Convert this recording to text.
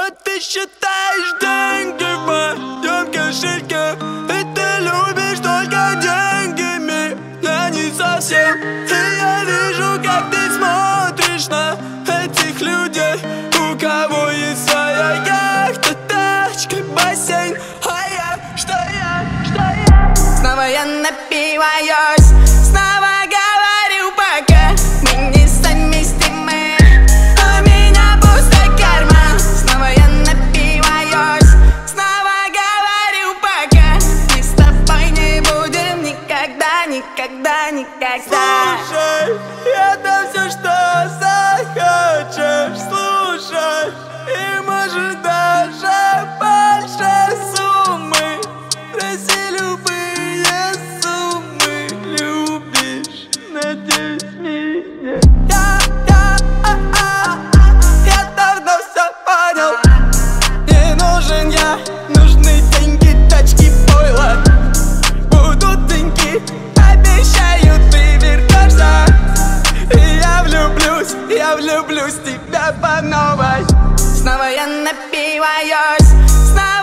А ты считаешь деньги в моем кошельке, и ты любишь только деньгами, я не совсем. И я вижу, как ты смотришь на этих людей, у кого есть своя яхта, тачка, бассейн. А я, что я? Снова я напиваюсь, снова говорю пока мы не совместимы, а у меня пустой карман. Снова я напиваюсь, снова говорю пока мы с тобой не будем никогда, никогда, никогда. Слушай, это все, что захочешь слушать, и может даже больше суммы. Проси любые суммы, любишь, надеюсь, меня. Я давно все понял. Не нужен я, нужны деньги, тачки, пойло. Будут деньги, обещаю, ты вернешься. И я влюблюсь в тебя по новой. Снова я напиваюсь, снова